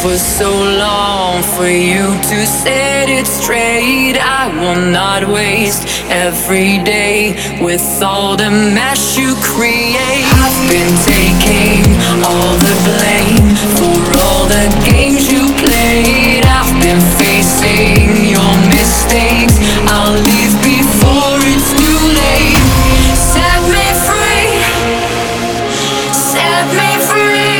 for so long for you to set it straight. I will not waste every day with all the mess you create. I've been taking all the blame for all the games you played. I've been facing your mistakes. I'll leave before it's too late. Set me free, set me free.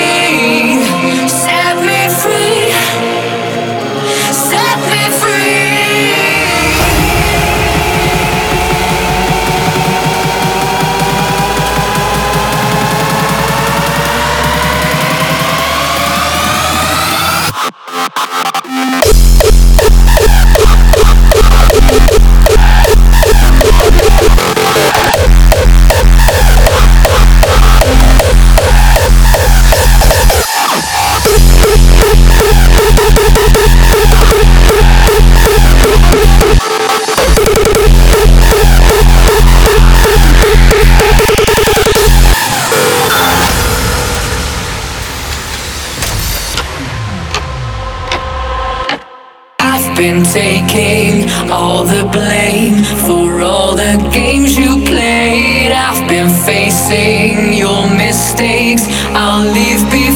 Been taking all the blame for all the games you played. I've been facing your mistakes. I'll leave behind